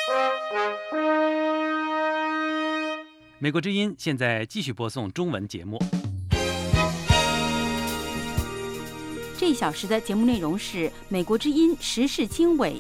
美国之音现在继续播送中文节目。 这一小时的节目内容是美国之音时事经纬。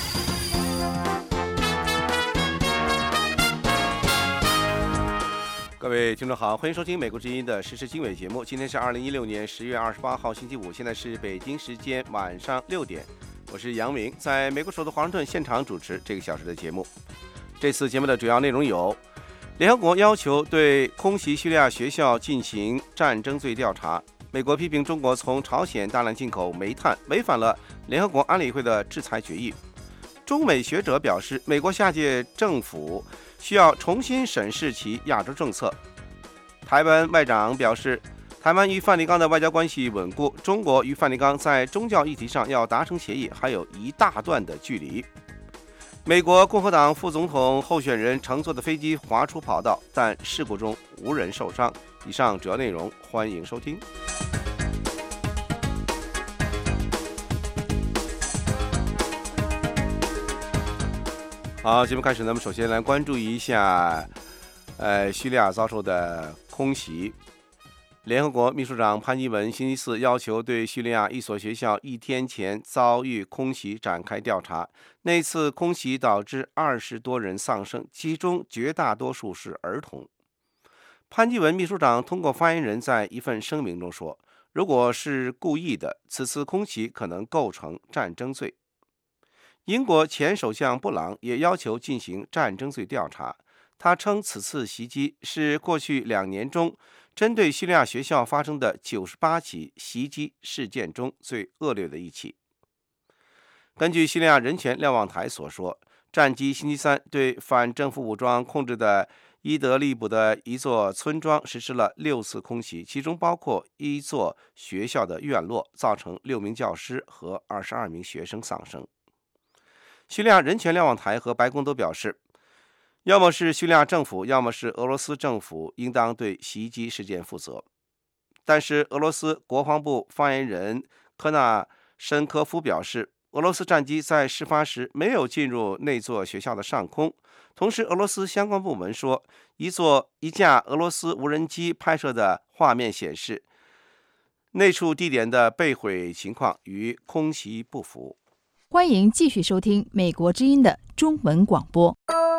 各位听众好，欢迎收听美国之音的时事经纬节目。今天是2016年10月28号星期五，现在是北京时间晚上6点，我是杨明，在美国首都华盛顿现场主持这个小时的节目。这次节目的主要内容有：联合国要求对空袭叙利亚学校进行战争罪调查；美国批评中国从朝鲜大量进口煤炭，违反了联合国安理会的制裁决议；中美学者表示，美国下届政府需要重新审视其亚洲政策；台湾外长表示，台湾与梵蒂冈的外交关系稳固，中国与梵蒂冈在宗教议题上要达成协议还有一大段的距离；美国共和党副总统候选人乘坐的飞机滑出跑道，但事故中无人受伤。以上主要内容，欢迎收听。好，节目开始，那么首先来关注一下，叙利亚遭受的空袭。联合国秘书长潘基文星期四要求对叙利亚一所学校1天前遭遇空袭展开调查。那次空袭导致20多人丧生，其中绝大多数是儿童。潘基文秘书长通过发言人在一份声明中说，如果是故意的，此次空袭可能构成战争罪。英国前首相布朗也要求进行战争罪调查，他称此次袭击是过去2年中针对叙利亚学校发生的98起袭击事件中最恶劣的一起。根据叙利亚人权瞭望台所说，战机星期三对反政府武装控制的伊德利卜的一座村庄实施了6次空袭，其中包括一座学校的院落，造成6名教师和22名学生丧生。叙利亚人权瞭望台和白宫都表示，要么是叙利亚政府，要么是俄罗斯政府应当对袭击事件负责。但是俄罗斯国防部发言人科纳申科夫表示，俄罗斯战机在事发时没有进入那座学校的上空。同时，俄罗斯相关部门说，一架俄罗斯无人机拍摄的画面显示，那处地点的被毁情况与空袭不符。 欢迎继续收听美国之音的中文广播。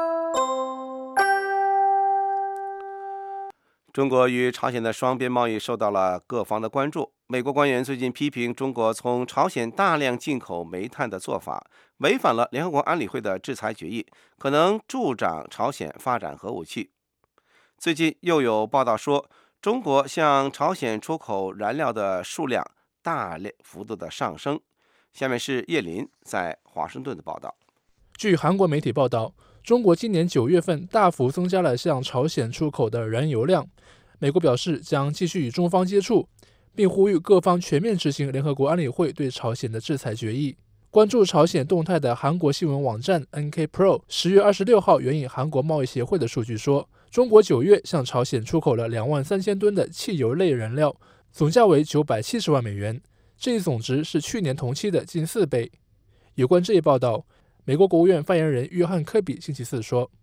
中国与朝鲜的双边贸易受到了各方的关注。美国官员最近批评中国从朝鲜大量进口煤炭的做法违反了联合国安理会的制裁决议，可能助长朝鲜发展核武器。最近又有报道说，中国向朝鲜出口燃料的数量大幅度的上升。下面是叶林在华盛顿的报道。 据韩国媒体报道，中国今年9月份大幅增加了向朝鲜出口的燃油量。美国表示将继续与中方接触，并呼吁各方全面执行联合国安理会对朝鲜的制裁决议。关注朝鲜动态的韩国新闻网站 NK Pro 10月26号援引韩国贸易协会的数据说，中国9月向朝鲜出口了23000吨的汽油类燃料，总价为970万美元。这一总值是去年同期的近4倍。有关这一报道，美国国务院发言人约翰·科比星期四说，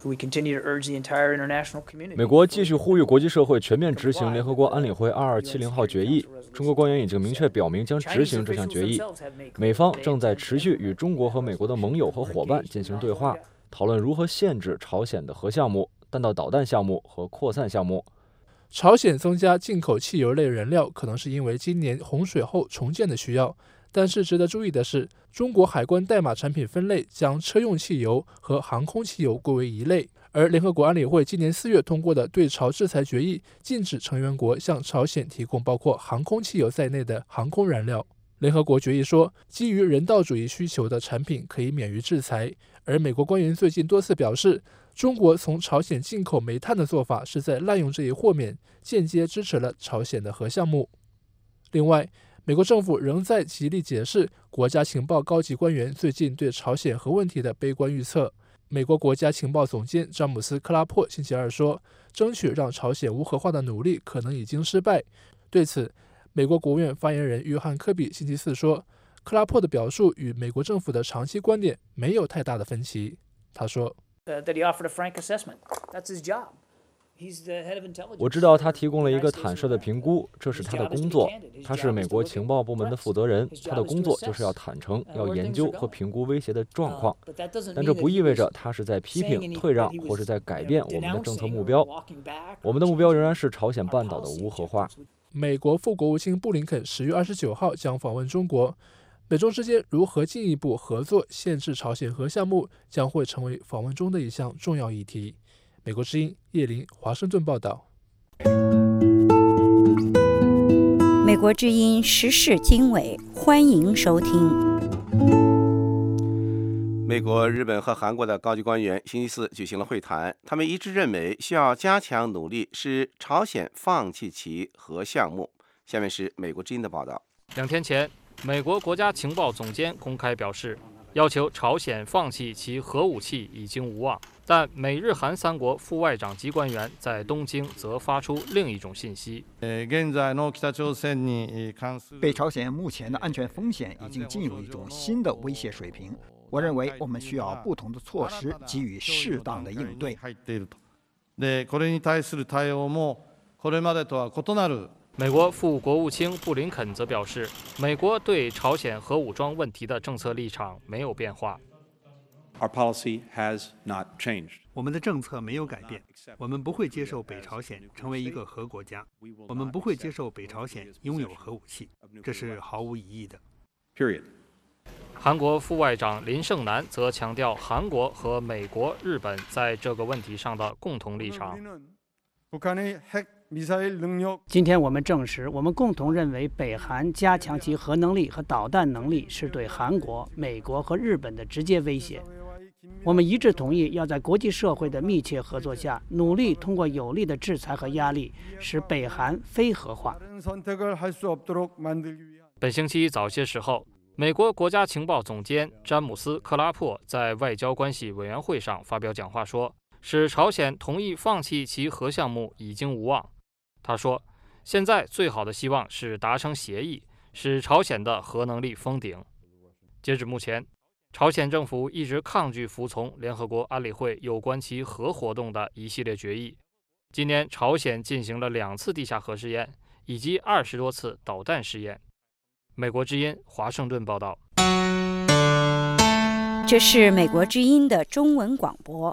美国继续呼吁国际社会全面执行联合国安理会2270号决议。中国官员已经明确表明将执行这项决议。美方正在持续与中国和美国的盟友和伙伴进行对话，讨论如何限制朝鲜的核项目、弹道导弹项目和扩散项目。 朝鲜增加进口汽油类燃料，可能是因为今年洪水后重建的需要。但是值得注意的是，中国海关代码产品分类将车用汽油和航空汽油归为一类，而联合国安理会今年4月通过的对朝制裁决议，禁止成员国向朝鲜提供包括航空汽油在内的航空燃料。联合国决议说，基于人道主义需求的产品可以免于制裁，而美国官员最近多次表示，中国从朝鲜进口煤炭的做法是在滥用这一豁免，间接支持了朝鲜的核项目。另外，美国政府仍在极力解释国家情报高级官员最近对朝鲜核问题的悲观预测。美国国家情报总监詹姆斯·克拉珀星期二说，争取让朝鲜无核化的努力可能已经失败。对此，美国国务院发言人约翰·科比星期四说，克拉珀的表述与美国政府的长期观点没有太大的分歧。 他说我知道他提供了一个坦率的评估，这是他的工作。他是美国情报部门的负责人，他的工作就是要坦诚，要研究和评估威胁的状况。但这不意味着他是在批评、退让或是在改变我们的政策目标。我们的目标仍然是朝鲜半岛的无核化。 美国副国务卿布林肯10月29号将访问中国，美中之间如何进一步合作限制朝鲜核项目，将会成为访问中的一项重要议题。美国之音叶林华盛顿报道。 美国之音时事经纬，欢迎收听。 美国、日本和韩国的高级官员星期四举行了会谈，他们一致认为需要加强努力，使朝鲜放弃其核项目。下面是美国之音的报道。 2天前，美国国家情报总监公开表示，要求朝鲜放弃其核武器已经无望。但美日韩3国副外长级官员在东京则发出另一种信息。 北朝鲜目前的安全风险已经进入一种新的威胁水平，我认为我们需要不同的措施给予适当的应对。 美国副国务卿布林肯则表示，美国对朝鲜核武装问题的政策立场没有变化。 我们的政策没有改变，我们不会接受北朝鲜成为一个核国家，我们不会接受北朝鲜拥有核武器，这是毫无疑义的。 韩国副外长林胜南则强调韩国和美国、日本在这个问题上的共同立场。 今天我们证实，我们共同认为北韩加强其核能力和导弹能力是对韩国、美国和日本的直接威胁。我们一致同意要在国际社会的密切合作下，努力通过有力的制裁和压力，使北韩非核化。 本星期早些时候，美国国家情报总监詹姆斯·克拉珀在外交关系委员会上发表讲话说，使朝鲜同意放弃其核项目已经无望。他说，现在最好的希望是达成协议，使朝鲜的核能力封顶。截至目前，朝鲜政府一直抗拒服从联合国安理会有关其核活动的一系列决议。今年，朝鲜进行了2次地下核试验，以及20多次导弹试验。美国之音华盛顿报道。 这是美国之音的中文广播。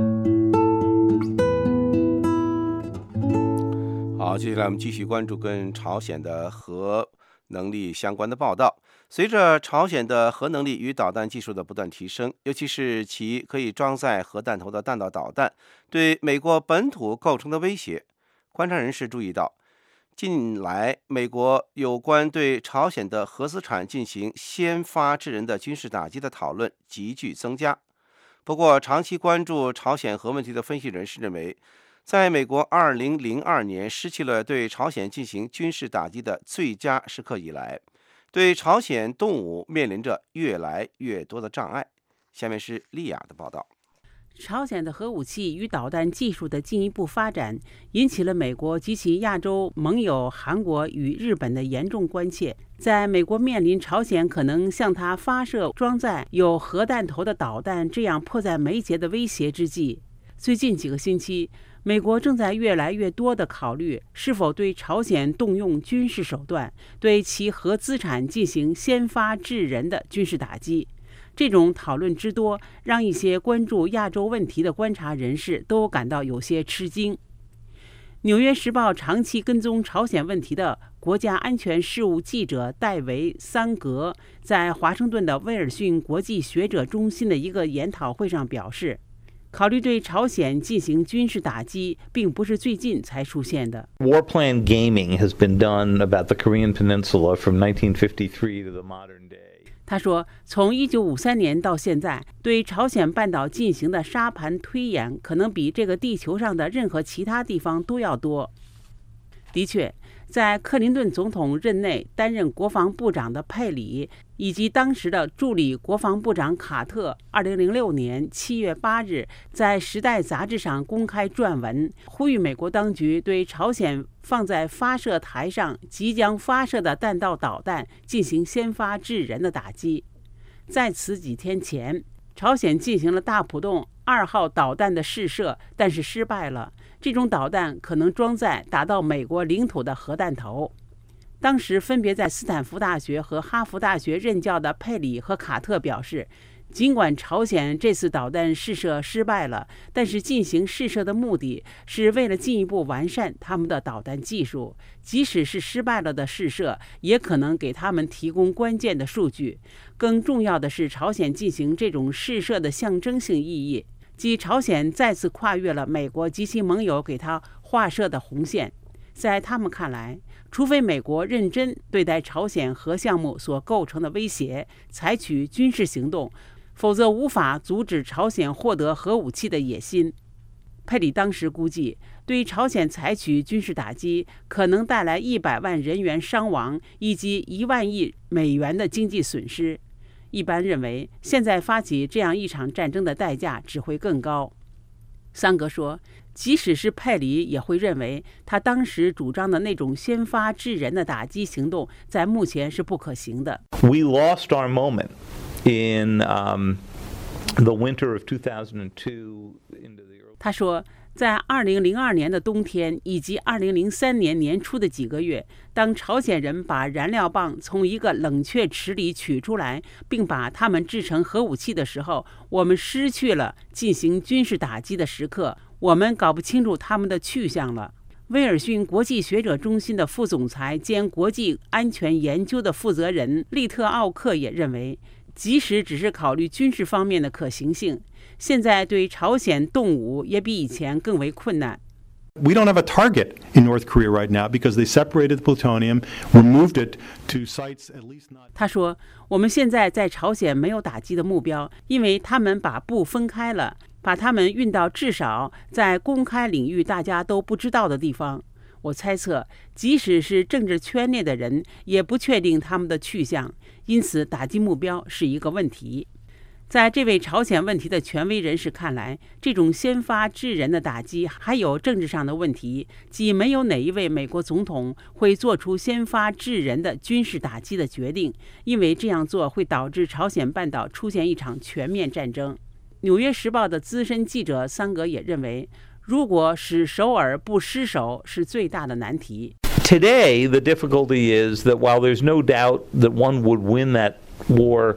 好，接下来我们继续关注跟朝鲜的核能力相关的报道。随着朝鲜的核能力与导弹技术的不断提升，尤其是其可以装载核弹头的弹道导弹对美国本土构成的威胁，观察人士注意到，近来美国有关对朝鲜的核资产进行先发制人的军事打击的讨论急剧增加。不过，长期关注朝鲜核问题的分析人士认为，在美国2002年失去了对朝鲜进行军事打击的最佳时刻以来，对朝鲜动武面临着越来越多的障碍。下面是丽亚的报道。 朝鲜的核武器与导弹技术的进一步发展，引起了美国及其亚洲盟友韩国与日本的严重关切。在美国面临朝鲜可能向它发射装载有核弹头的导弹这样迫在眉睫的威胁之际，最近几个星期，美国正在越来越多地考虑是否对朝鲜动用军事手段，对其核资产进行先发制人的军事打击。这种讨论之多，让一些关注亚洲问题的观察人士都感到有些吃惊。《纽约时报》长期跟踪朝鲜问题的国家安全事务记者戴维·桑格在华盛顿的威尔逊国际学者中心的一个研讨会上表示，考虑对朝鲜进行军事打击并不是最近才出现的。 Warplane gaming has been done about the Korean Peninsula from 1953 to the modern day. 他说，从1953年到现在，对朝鲜半岛进行的沙盘推演可能比这个地球上的任何其他地方都要多。的确，在克林顿总统任内担任国防部长的佩里以及当时的助理国防部长卡特2006年7月8日在《时代》杂志上公开撰文，呼吁美国当局对朝鲜放在发射台上即将发射的弹道导弹进行先发制人的打击。在此几天前，朝鲜进行了大浦洞 2号导弹的试射，但是失败了。这种导弹可能装载打到美国领土的核弹头。当时分别在斯坦福大学和哈佛大学任教的佩里和卡特表示，尽管朝鲜这次导弹试射失败了，但是进行试射的目的是为了进一步完善他们的导弹技术。即使是失败了的试射，也可能给他们提供关键的数据。更重要的是，朝鲜进行这种试射的象征性意义，即朝鲜再次跨越了美国及其盟友给他画设的红线。在他们看来，除非美国认真对待朝鲜核项目所构成的威胁，采取军事行动，否则无法阻止朝鲜获得核武器的野心。佩里当时估计，对朝鲜采取军事打击可能带来100万人员伤亡以及1万亿美元的经济损失。一般认为，现在发起这样一场战争的代价只会更高。桑格说，即使是佩里也会认为，他当时主张的那种先发制人的打击行动在目前是不可行的。 We lost our moment in the winter of 2002 into the 他说，在2002年的冬天以及2003年年初的几个月，当朝鲜人把燃料棒从一个冷却池里取出来，并把它们制成核武器的时候，我们失去了进行军事打击的时刻，我们搞不清楚他们的去向了。威尔逊国际学者中心的副总裁兼国际安全研究的负责人利特奥克也认为，即使只是考虑军事方面的可行性，现在对朝鲜动武也比以前更为困难。 We don't have a target in North Korea right now because they separated the plutonium, removed it to sites at least not. 他说，我们现在在朝鲜没有打击的目标，因为他们把布分开了，把他们运到至少在公开领域大家都不知道的地方。我猜测，即使是政治圈内的人也不确定他们的去向，因此打击目标是一个问题。在这位朝鲜问题的权威人士看来，这种先发制人的打击还有政治上的问题，即没有哪一位美国总统会做出先发制人的军事打击的决定，因为这样做会导致朝鲜半岛出现一场全面战争。纽约时报的资深记者桑格也认为，如果使首尔不失守是最大的难题。 Today, the difficulty is that while there's no doubt that one would win that war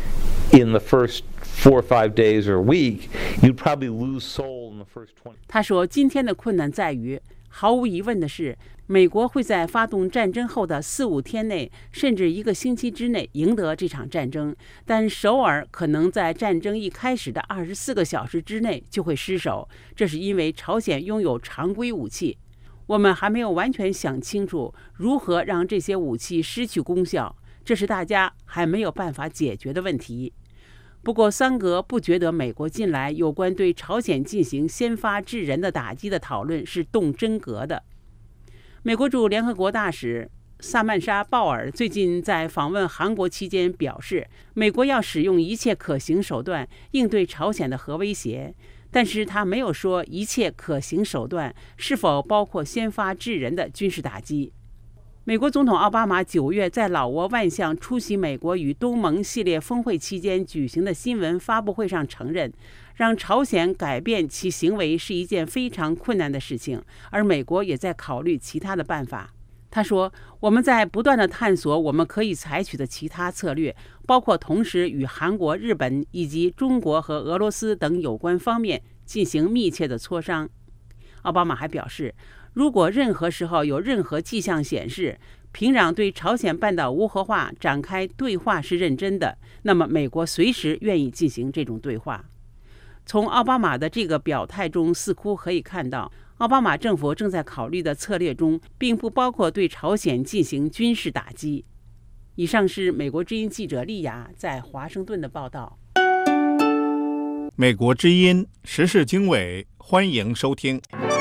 in the first 4 or 5 days or a week, you'd probably lose Seoul in the first 20. 他说，今天的困难在于，毫无疑问的是，美国会在发动战争后的4、5天内，甚至1个星期之内赢得这场战争，但首尔可能在战争一开始的24个小时之内就会失守。这是因为朝鲜拥有常规武器，我们还没有完全想清楚如何让这些武器失去功效，这是大家还没有办法解决的问题。不过，桑格不觉得美国近来有关对朝鲜进行先发制人的打击的讨论是动真格的。美国驻联合国大使萨曼莎·鲍尔最近在访问韩国期间表示，美国要使用一切可行手段应对朝鲜的核威胁，但是他没有说一切可行手段是否包括先发制人的军事打击。美国总统奥巴马9月在老挝万象出席美国与东盟系列峰会期间举行的新闻发布会上承认，让朝鲜改变其行为是一件非常困难的事情，而美国也在考虑其他的办法。他说，我们在不断地探索我们可以采取的其他策略，包括同时与韩国、日本以及中国和俄罗斯等有关方面进行密切的磋商。奥巴马还表示，如果任何时候有任何迹象显示平壤对朝鲜半岛无核化展开对话是认真的，那么美国随时愿意进行这种对话。从奥巴马的这个表态中似乎可以看到，奥巴马政府正在考虑的策略中并不包括对朝鲜进行军事打击。以上是美国之音记者丽雅在华盛顿的报道。 美国之音时事经纬，欢迎收听。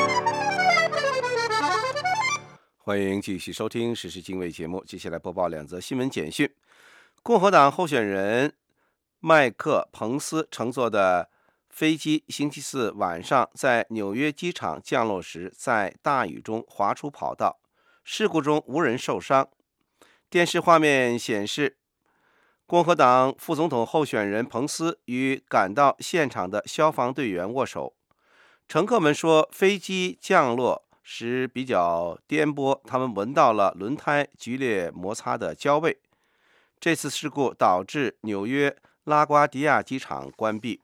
欢迎继续收听时事经纬节目。接下来播报2则新闻简讯。共和党候选人麦克·彭斯乘坐的飞机星期四晚上在纽约机场降落时，在大雨中滑出跑道，事故中无人受伤。电视画面显示， 共和党副总统候选人彭斯与赶到现场的消防队员握手。乘客们说，飞机降落时比较颠簸，他们闻到了轮胎剧烈摩擦的焦味。这次事故导致纽约拉瓜迪亚机场关闭。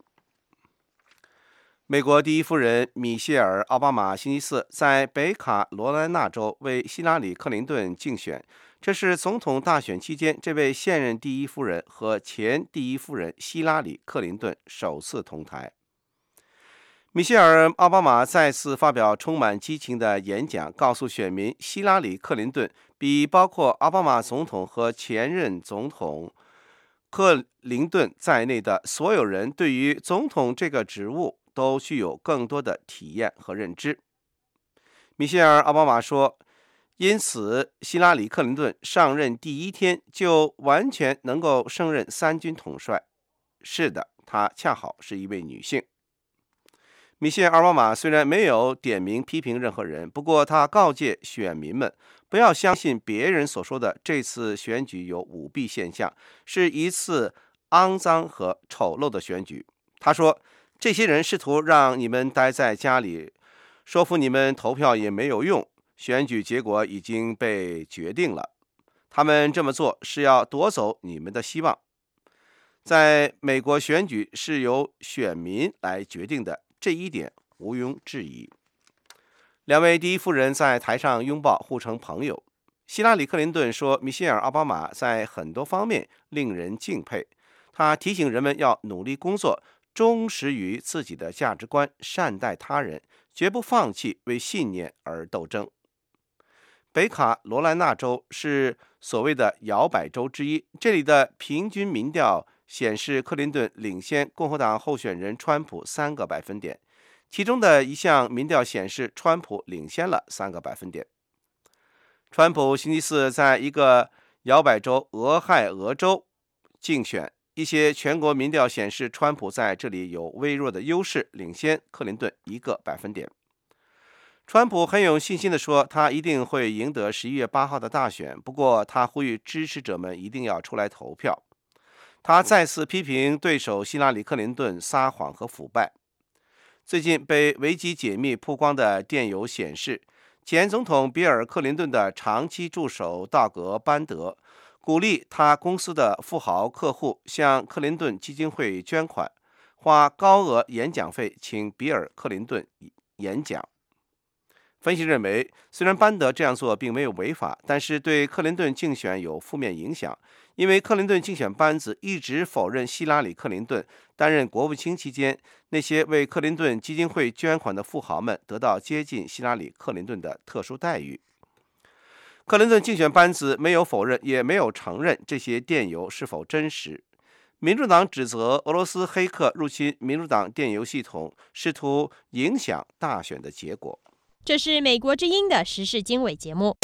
美国第一夫人米歇尔·奥巴马星期四在北卡罗来纳州为希拉里·克林顿竞选，这是总统大选期间这位现任第一夫人和前第一夫人希拉里·克林顿首次同台。米歇尔·奥巴马再次发表充满激情的演讲，告诉选民，希拉里·克林顿比包括奥巴马总统和前任总统克林顿在内的所有人对于总统这个职务都具有更多的体验和认知。米歇尔·奥巴马说，因此希拉里·克林顿上任第一天就完全能够胜任三军统帅。是的，她恰好是一位女性。米歇尔·奥巴马虽然没有点名批评任何人，不过他告诫选民们不要相信别人所说的这次选举有舞弊现象，是一次肮脏和丑陋的选举。他说，这些人试图让你们待在家里，说服你们投票也没有用，选举结果已经被决定了。他们这么做是要夺走你们的希望。在美国，选举是由选民来决定的，这一点毋庸置疑。两位第一夫人在台上拥抱，互成朋友。希拉里·克林顿说，米歇尔·奥巴马在很多方面令人敬佩。他提醒人们要努力工作，忠实于自己的价值观，善待他人，绝不放弃为信念而斗争。北卡罗来纳州是所谓的摇摆州之一，这里的平均民调显示克林顿领先共和党候选人川普3个百分点，其中的一项民调显示川普领先了3个百分点。川普星期四在一个摇摆州俄亥俄州竞选，一些全国民调显示川普在这里有微弱的优势，领先克林顿1个百分点。川普很有信心地说，他一定会赢得11月8号的大选，不过他呼吁支持者们一定要出来投票。他再次批评对手希拉里·克林顿撒谎和腐败。最近被维基解密曝光的电邮显示，前总统比尔·克林顿的长期助手道格·班德鼓励他公司的富豪客户向克林顿基金会捐款，花高额演讲费请比尔·克林顿演讲。分析认为，虽然班德这样做并没有违法，但是对克林顿竞选有负面影响，因为克林顿竞选班子一直否认希拉里·克林顿担任国务卿期间，那些为克林顿基金会捐款的富豪们得到接近希拉里·克林顿的特殊待遇。克林顿竞选班子没有否认，也没有承认这些电邮是否真实。民主党指责俄罗斯黑客入侵民主党电邮系统，试图影响大选的结果。 这是美国之音的时事经纬节目。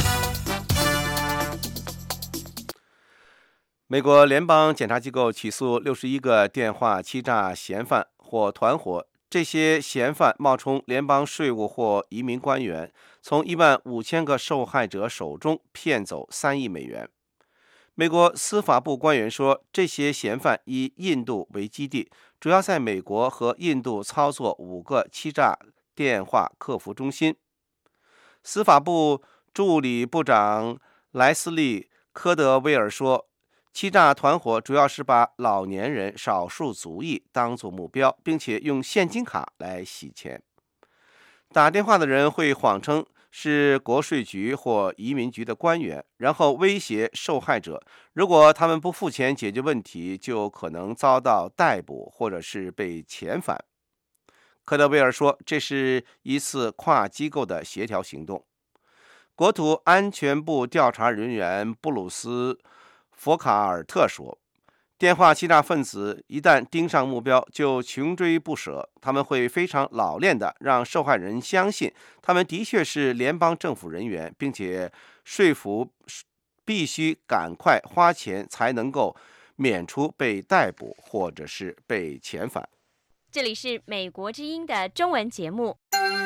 美国联邦检察机构起诉61个电话欺诈嫌犯或团伙，这些嫌犯冒充联邦税务或移民官员，从15000个受害者手中骗走3亿美元。美国司法部官员说，这些嫌犯以印度为基地，主要在美国和印度操作5个欺诈电话客服中心。司法部助理部长莱斯利·科德威尔说，欺诈团伙主要是把老年人、少数族裔当作目标，并且用现金卡来洗钱。打电话的人会谎称是国税局或移民局的官员，然后威胁受害者，如果他们不付钱解决问题，就可能遭到逮捕或者是被遣返。科德威尔说，这是一次跨机构的协调行动。国土安全部调查人员布鲁斯·佛卡尔特说，电话欺诈分子一旦盯上目标就穷追不舍，他们会非常老练地让受害人相信他们的确是联邦政府人员，并且说服必须赶快花钱才能够免除被逮捕或者是被遣返。 这里是美国之音的中文节目。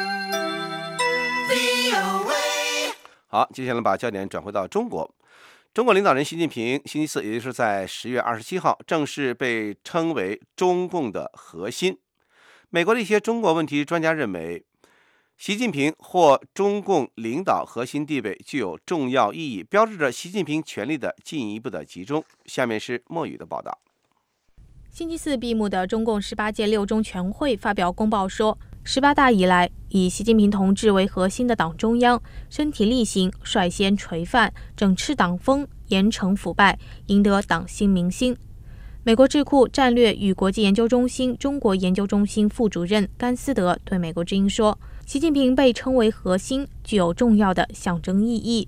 好，接下来把焦点转回到中国。 中国领导人习近平星期四，也就是在10月27号，正式被称为中共的核心。美国的一些中国问题专家认为，习近平或中共领导核心地位具有重要意义，标志着习近平权力的进一步的集中。下面是莫宇的报道。 星期四闭幕的中共18届六中全会发表公报说，18大以来，以习近平同志为核心的党中央身体力行，率先垂范，整治党风，严惩腐败，赢得党心民心。美国智库战略与国际研究中心中国研究中心副主任甘斯德对美国之音说，习近平被称为核心，具有重要的象征意义。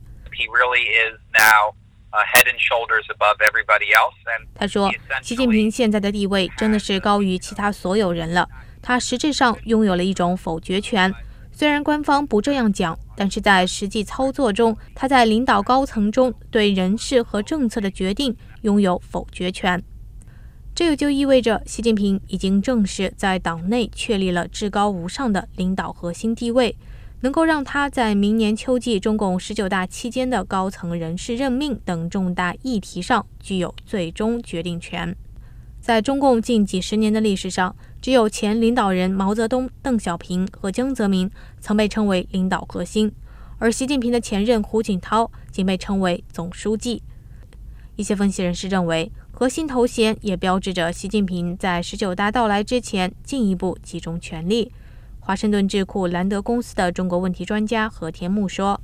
他说，习近平现在的地位真的是高于其他所有人了，他实质上拥有了一种否决权。虽然官方不这样讲，但是在实际操作中，他在领导高层中对人事和政策的决定拥有否决权。这也就意味着习近平已经正式在党内确立了至高无上的领导核心地位，能够让他在明年秋季中共19大期间的高层人事任命等重大议题上具有最终决定权。在中共近几十年的历史上，只有前领导人毛泽东、邓小平和江泽民曾被称为领导核心，而习近平的前任胡锦涛仅被称为总书记。一些分析人士认为，核心头衔也标志着习近平在19大到来之前进一步集中权力。华盛顿智库兰德公司的中国问题专家何田木说，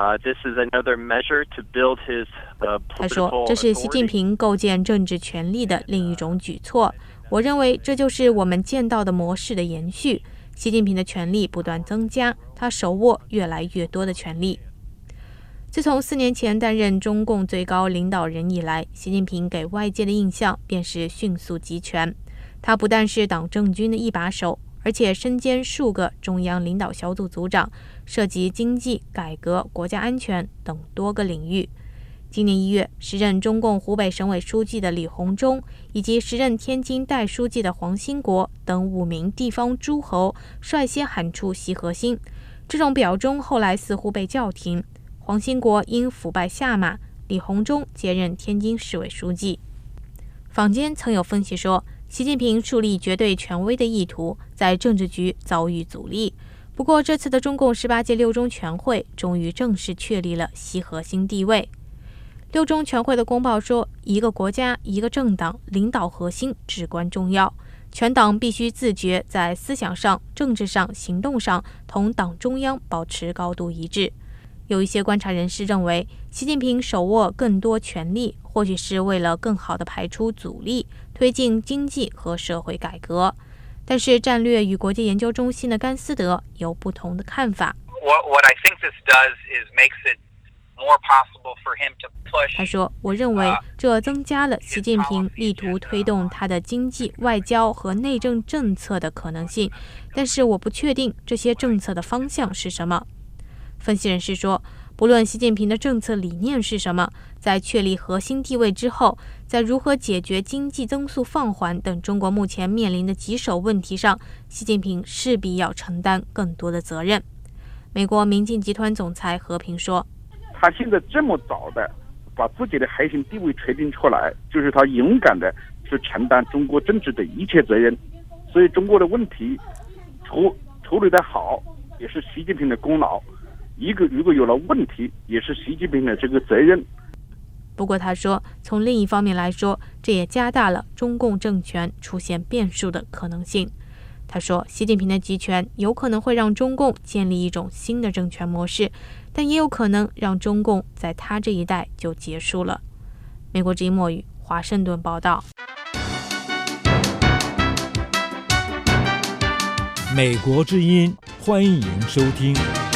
他说，这是习近平构建政治权力的另一种举措。我认为这就是我们见到的模式的延续。习近平的权力不断增加，他手握越来越多的权力。自从4年前担任中共最高领导人以来，习近平给外界的印象便是迅速集权。他不但是党政军的一把手，而且身兼数个中央领导小组组长，涉及经济、改革、国家安全等多个领域。今年1月，时任中共湖北省委书记的李鸿忠，以及时任天津代书记的黄兴国等5名地方诸侯率先喊出习核心。这种表忠后来似乎被叫停，黄兴国因腐败下马，李鸿忠接任天津市委书记。坊间曾有分析说，习近平树立绝对权威的意图在政治局遭遇阻力。不过，这次的中共18届六中全会终于正式确立了习核心地位。六中全会的公报说，一个国家、一个政党领导核心至关重要，全党必须自觉在思想上、政治上、行动上同党中央保持高度一致。有一些观察人士认为，习近平手握更多权力，或许是为了更好地排除阻力，推进经济和社会改革。但是战略与国际研究中心的甘斯德有不同的看法。他说，我认为这增加了习近平力图推动他的经济、外交和内政政策的可能性，但是我不确定这些政策的方向是什么。分析人士说，不论习近平的政策理念是什么，在确立核心地位之后，在如何解决经济增速放缓等中国目前面临的棘手问题上，习近平势必要承担更多的责任。美国民进集团总裁和平说， 他现在这么早的把自己的核心地位确定出来，就是他勇敢的去承担中国政治的一切责任。所以中国的问题处理得好，也是习近平的功劳。如果有了问题，也是习近平的这个责任。 不过他说，从另一方面来说，这也加大了中共政权出现变数的可能性。他说，习近平的集权有可能会让中共建立一种新的政权模式，但也有可能让中共在他这一代就结束了。美国之音莫语，华盛顿报道。 美国之音，欢迎收听。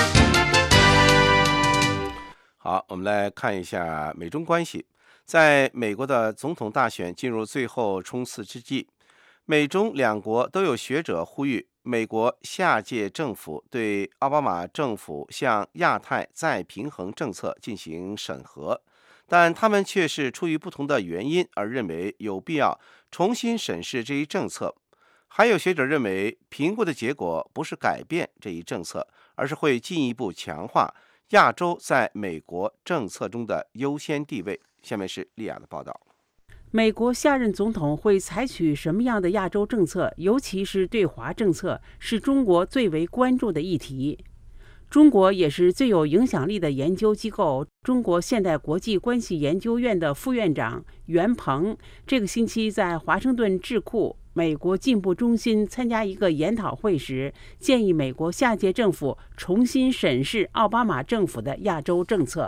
好，我们来看一下美中关系。在美国的总统大选进入最后冲刺之际，美中两国都有学者呼吁美国下届政府对奥巴马政府向亚太再平衡政策进行审核，但他们却是出于不同的原因而认为有必要重新审视这一政策。还有学者认为，评估的结果不是改变这一政策，而是会进一步强化亚洲在美国政策中的优先地位。 下面是利亚的报道。 美国下任总统会采取什么样的亚洲政策，尤其是对华政策，是中国最为关注的议题。中国也是最有影响力的研究机构中国现代国际关系研究院的副院长袁鹏，这个星期在华盛顿智库美国进步中心参加一个研讨会时，建议美国下届政府重新审视奥巴马政府的亚洲政策。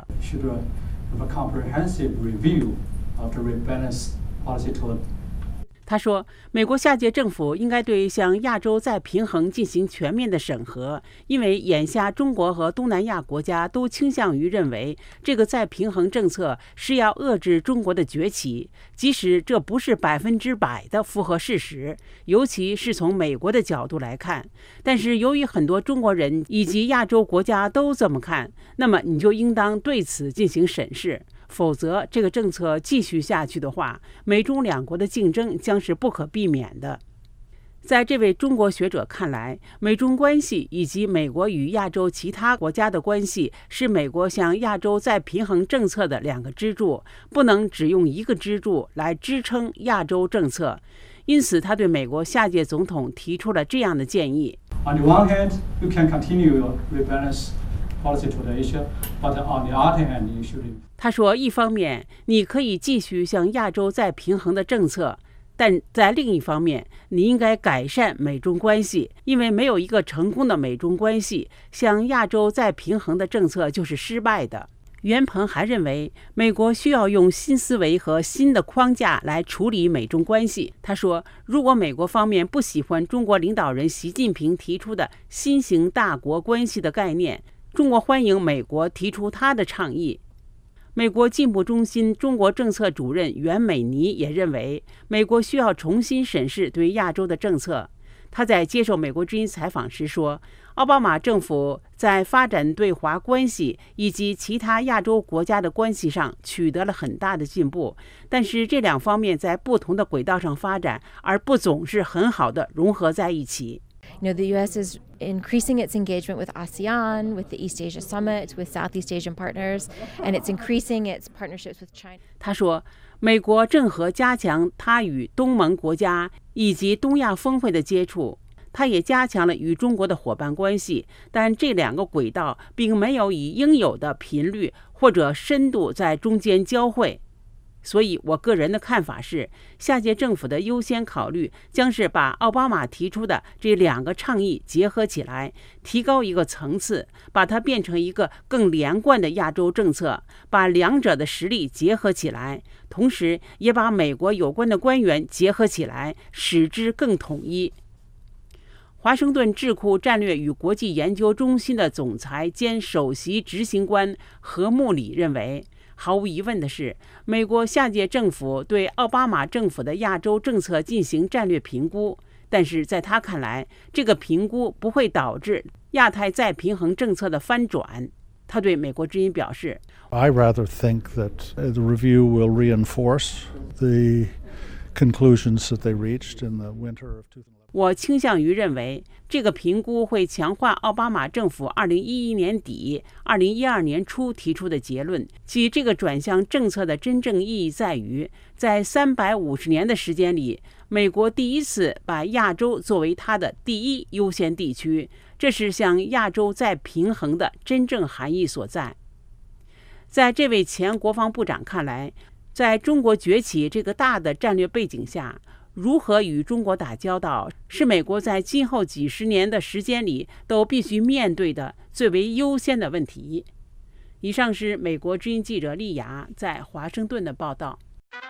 他说，美国下届政府应该对向亚洲再平衡进行全面的审核，因为眼下中国和东南亚国家都倾向于认为这个再平衡政策是要遏制中国的崛起，即使这不是100%的符合事实，尤其是从美国的角度来看。但是由于很多中国人以及亚洲国家都这么看，那么你就应当对此进行审视。否则，这个政策继续下去的话，美中两国的竞争将是不可避免的。在这位中国学者看来，美中关系以及美国与亚洲其他国家的关系是美国向亚洲再平衡政策的两个支柱，不能只用一个支柱来支撑亚洲政策。因此，他对美国下届总统提出了这样的建议。 On the one hand, you can continue your rebalance policy to Asia, but on the other hand, you should. 他说，一方面你可以继续向亚洲再平衡的政策，但在另一方面，你应该改善美中关系，因为没有一个成功的美中关系，向亚洲再平衡的政策就是失败的。袁鹏还认为，美国需要用新思维和新的框架来处理美中关系。他说，如果美国方面不喜欢中国领导人习近平提出的新型大国关系的概念，中国欢迎美国提出他的倡议。美国进步中心中国政策主任袁美妮也认为，美国需要重新审视对亚洲的政策。他在接受美国之音采访时说，奥巴马政府在发展对华关系以及其他亚洲国家的关系上取得了很大的进步，但是这两方面在不同的轨道上发展，而不总是很好的融合在一起。 You know, the U.S. is increasing its engagement with ASEAN, with the East Asia Summit, with Southeast Asian partners, and it's increasing its partnerships with China. 他说，美国正和加强它与东盟国家以及东亚峰会的接触，它也加强了与中国的伙伴关系，但这两个轨道并没有以应有的频率或者深度在中间交汇。所以我个人的看法是，下届政府的优先考虑将是把奥巴马提出的这两个倡议结合起来，提高一个层次，把它变成一个更连贯的亚洲政策，把两者的实力结合起来，同时也把美国有关的官员结合起来，使之更统一。华盛顿智库战略与国际研究中心的总裁兼首席执行官何穆里认为，毫无疑问的是，美国下届政府对奥巴马政府的亚洲政策进行战略评估，但是在他看来，这个评估不会导致亚太再平衡政策的翻转。他对美国之音表示 I rather think that the review will reinforce the conclusions that they reached in the winter of 2011. 我倾向于认为，这个评估会强化奥巴马政府2011年底、2012年初提出的结论，即这个转向政策的真正意义在于，在350年的时间里，美国第一次把亚洲作为它的第一优先地区，这是向亚洲再平衡的真正含义所在。在这位前国防部长看来，在中国崛起这个大的战略背景下，如何与中国打交道，是美国在今后几十年的时间里都必须面对的最为优先的问题。以上是美国之音记者丽雅在华盛顿的报道。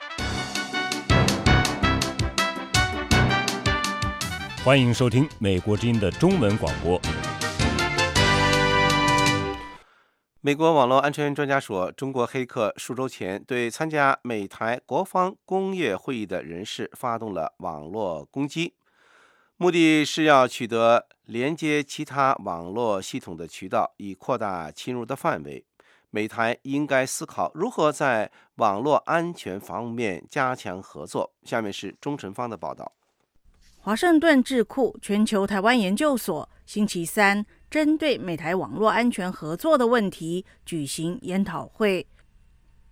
欢迎收听美国之音的中文广播。 美国网络安全专家说，中国黑客数周前对参加美台国防工业会议的人士发动了网络攻击，目的是要取得连接其他网络系统的渠道，以扩大侵入的范围。美台应该思考如何在网络安全方面加强合作。下面是钟晨芳的报道。 华盛顿智库全球台湾研究所星期三针对美台网络安全合作的问题举行研讨会。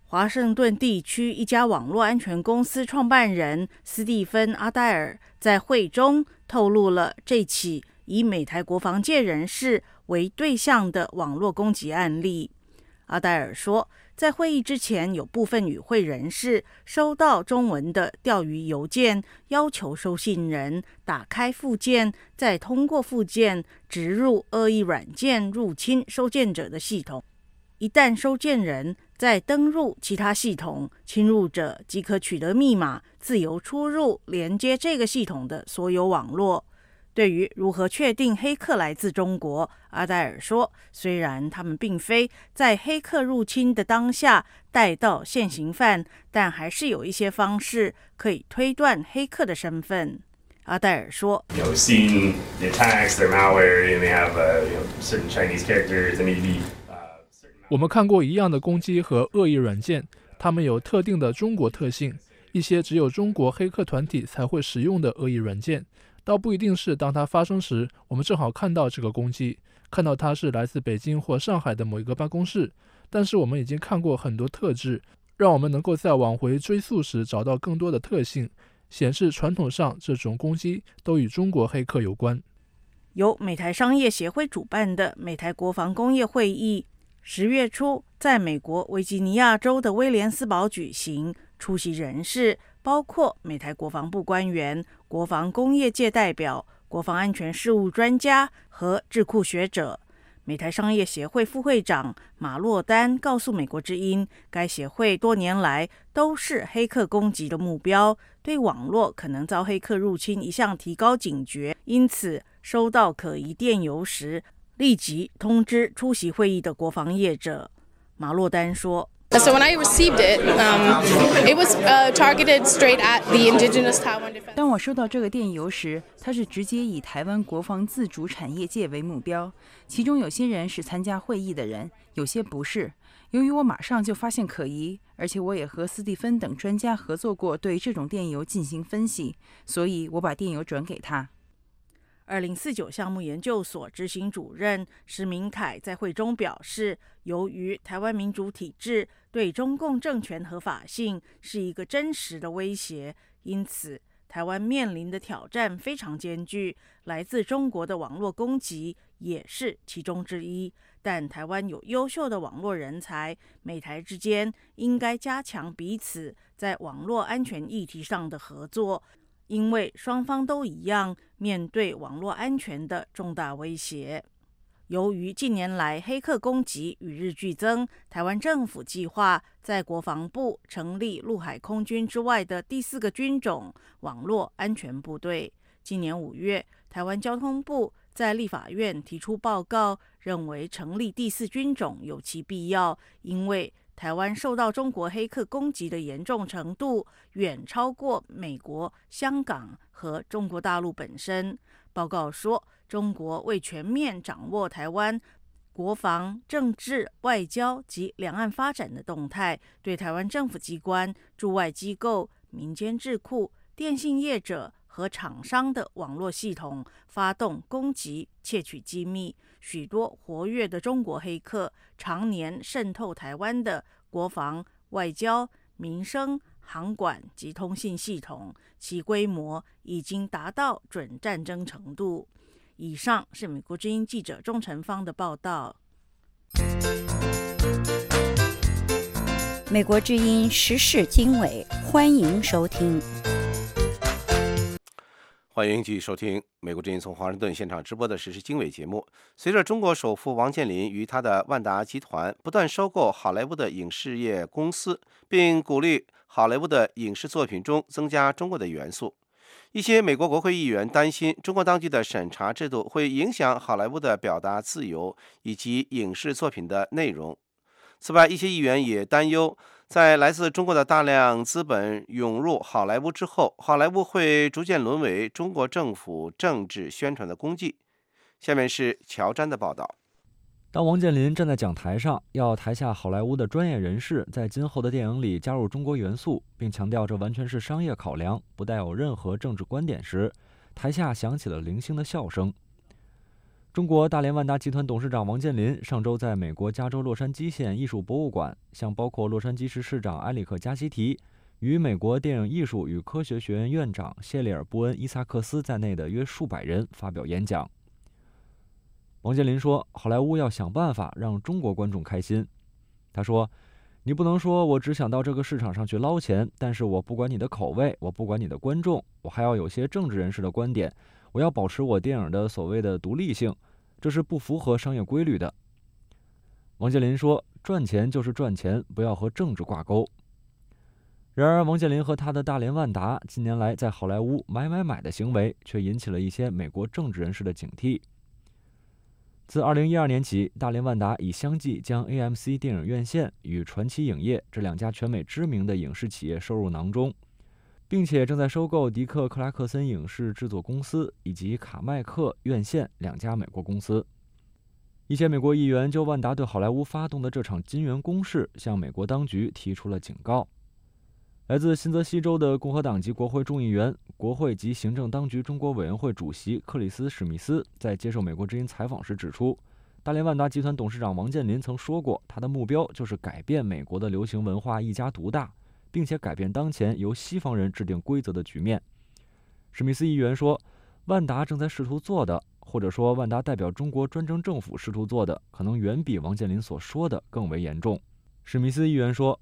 华盛顿地区一家网络安全公司创办人斯蒂芬·阿戴尔在会中透露了这起以美台国防界人士为对象的网络攻击案例。阿戴尔说，在会议之前，有部分与会人士收到中文的钓鱼邮件，要求收信人打开附件，再通过附件植入恶意软件入侵收件者的系统。一旦收件人再登入其他系统，侵入者即可取得密码，自由出入连接这个系统的所有网络。对于如何确定黑客来自中国，阿戴尔说，虽然他们并非在黑客入侵的当下带到现行犯，但还是有一些方式可以推断黑客的身份。阿戴尔说， we've seen the attacks, they're malware, and they have certain Chinese characters, and maybe 我们看过一样的攻击和恶意软件，它们有特定的中国特性，一些只有中国黑客团体才会使用的恶意软件，倒不一定是当它发生时，我们正好看到这个攻击，看到它是来自北京或上海的某一个办公室，但是我们已经看过很多特质，让我们能够在往回追溯时找到更多的特性，显示传统上这种攻击都与中国黑客有关。 由美台商业协会主办的美台国防工业会议10月初在美国维吉尼亚州的威廉斯堡举行，出席人士包括美台国防部官员、国防工业界代表、国防安全事务专家和智库学者。美台商业协会副会长马洛丹告诉美国之音，该协会多年来都是黑客攻击的目标，对网络可能遭黑客入侵一向提高警觉，因此收到可疑电邮时立即通知出席会议的国防业者。马洛丹说， So when I received it, it was targeted straight at the indigenous Taiwan defense. 当我收到这个电邮时，它是直接以台湾国防自主产业界为目标，其中有些人是参加会议的人，有些不是。由于我马上就发现可疑，而且我也和斯蒂芬等专家合作过对这种电邮进行分析，所以我把电邮转给他。 2049项目研究所执行主任施明凯在会中表示，由于台湾民主体制对中共政权合法性是一个真实的威胁，因此台湾面临的挑战非常艰巨，来自中国的网络攻击也是其中之一。但台湾有优秀的网络人才，美台之间应该加强彼此在网络安全议题上的合作，因为双方都一样面对网络安全的重大威胁。由于近年来黑客攻击与日俱增，台湾政府计划在国防部成立陆海空军之外的第4个军种——网络安全部队。今年5月，台湾交通部在立法院提出报告，认为成立第4军种有其必要，因为台湾受到中国黑客攻击的严重程度远超过美国、香港和中国大陆本身。报告说，中国为全面掌握台湾国防、政治、外交及两岸发展的动态，对台湾政府机关、驻外机构、民间智库、电信业者和厂商的网络系统发动攻击，窃取机密。许多活跃的中国黑客常年渗透台湾的国防、外交、民生、航管及通信系统，其规模已经达到准战争程度。以上是美国之音记者钟成芳的报道。 美国之音时事经纬，欢迎收听。 欢迎继续收听美国之音从华盛顿现场直播的时事经纬节目。随着中国首富王健林与他的万达集团不断收购好莱坞的影视业公司，并鼓励好莱坞的影视作品中增加中国的元素，一些美国国会议员担心中国当局的审查制度会影响好莱坞的表达自由以及影视作品的内容。此外，一些议员也担忧，在来自中国的大量资本涌入好莱坞之后，好莱坞会逐渐沦为中国政府政治宣传的工具。下面是乔詹的报道。 当王健林站在讲台上，要台下好莱坞的专业人士在今后的电影里加入中国元素，并强调这完全是商业考量，不带有任何政治观点时，台下响起了零星的笑声。 中国大连万达集团董事长王健林上周在美国加州洛杉矶县艺术博物馆，向包括洛杉矶市市长埃里克·加西提与美国电影艺术与科学学院院长谢里尔·布恩·伊萨克斯在内的约数百人发表演讲。王健林说，好莱坞要想办法让中国观众开心。他说，你不能说我只想到这个市场上去捞钱，但是我不管你的口味，我不管你的观众，我还要有些政治人士的观点，我要保持我电影的所谓的独立性，这是不符合商业规律的。王健林说，赚钱就是赚钱，不要和政治挂钩。然而，王健林和他的大连万达近年来在好莱坞买的行为，却引起了一些美国政治人士的警惕。自2012年起，大连万达已相继将 AMC 电影院线与传奇影业这两家全美知名的影视企业收入囊中，并且正在收购迪克·克拉克森影视制作公司以及卡麦克院线两家美国公司。一些美国议员就万达对好莱坞发动的这场金元攻势，向美国当局提出了警告。来自新泽西州的共和党籍国会众议员、国会及行政当局中国委员会主席克里斯·史密斯在接受美国之音采访时指出，大连万达集团董事长王健林曾说过，他的目标就是改变美国的流行文化一家独大，并且改变当前由西方人制定规则的局面。史密斯议员说，万达正在试图做的，或者说万达代表中国专政政府试图做的，可能远比王健林所说的更为严重。史密斯议员说，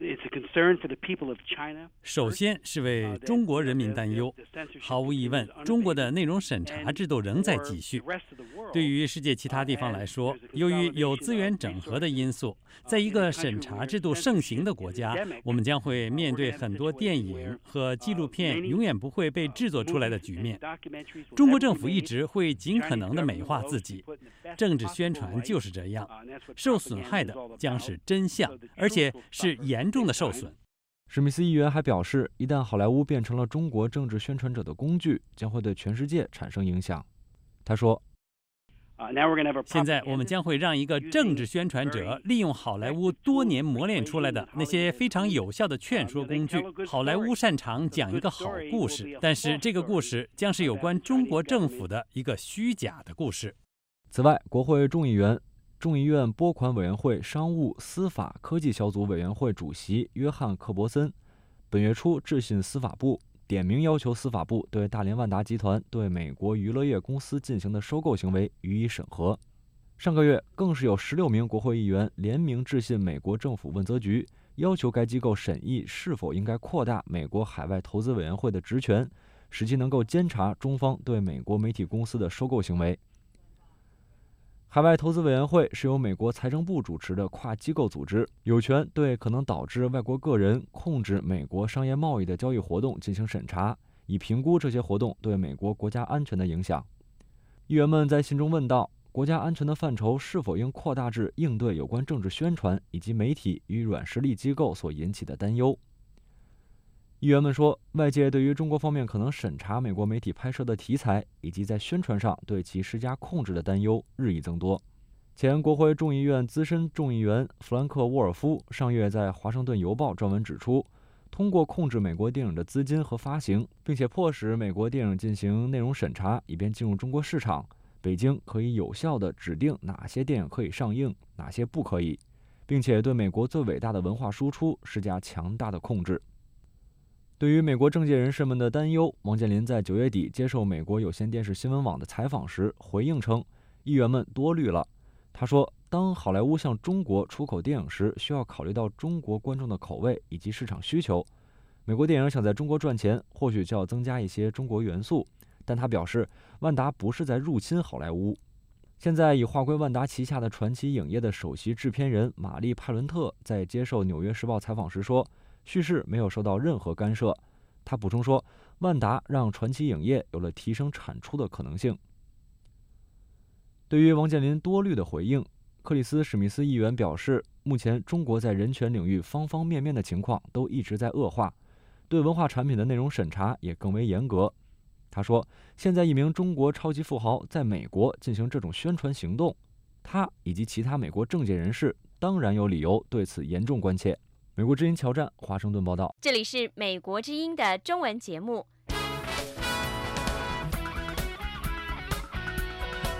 首先是为中国人民担忧。毫无疑问，中国的内容审查制度仍在继续。对于世界其他地方来说，由于有资源整合的因素，在一个审查制度盛行的国家，我们将会面对很多电影和纪录片永远不会被制作出来的局面。中国政府一直会尽可能地美化自己，政治宣传就是这样，受损害的将是真相，而且是严重的受损。 史密斯议员还表示，一旦好莱坞变成了中国政治宣传者的工具，将会对全世界产生影响。他说， 现在我们将会让一个政治宣传者利用好莱坞多年磨练出来的那些非常有效的劝说工具。好莱坞擅长讲一个好故事，但是这个故事将是有关中国政府的一个虚假的故事。 此外，国会众议员、众议院拨款委员会商务、司法、科技小组委员会主席约翰·克伯森本月初致信司法部，点名要求司法部对大连万达集团对美国娱乐业公司进行的收购行为予以审核。上个月，更是有16名国会议员联名致信美国政府问责局，要求该机构审议是否应该扩大美国海外投资委员会的职权，使其能够监察中方对美国媒体公司的收购行为。海外投资委员会是由美国财政部主持的跨机构组织，有权对可能导致外国个人控制美国商业贸易的交易活动进行审查，以评估这些活动对美国国家安全的影响。议员们在信中问道，国家安全的范畴是否应扩大至应对有关政治宣传以及媒体与软实力机构所引起的担忧。议员们说，外界对于中国方面可能审查美国媒体拍摄的题材以及在宣传上对其施加控制的担忧日益增多。前国会众议院资深众议员弗兰克·沃尔夫上月在《华盛顿邮报》撰文指出，通过控制美国电影的资金和发行，并且迫使美国电影进行内容审查以便进入中国市场，北京可以有效地指定哪些电影可以上映，哪些不可以，并且对美国最伟大的文化输出施加强大的控制。对于美国政界人士们的担忧，王健林在9月底接受美国有线电视新闻网的采访时回应称，议员们多虑了。他说，当好莱坞向中国出口电影时，需要考虑到中国观众的口味以及市场需求。美国电影想在中国赚钱，或许就要增加一些中国元素。但他表示，万达不是在入侵好莱坞。现在已划归万达旗下的传奇影业的首席制片人玛丽·派伦特在接受《纽约时报》采访时说，叙事没有受到任何干涉。他补充说，万达让传奇影业有了提升产出的可能性。对于王健林多虑的回应，克里斯·史密斯议员表示，目前中国在人权领域方方面面的情况都一直在恶化，对文化产品的内容审查也更为严格。他说，现在一名中国超级富豪在美国进行这种宣传行动，他以及其他美国政界人士当然有理由对此严重关切。美国之音乔战，华盛顿报道。 这里是美国之音的中文节目。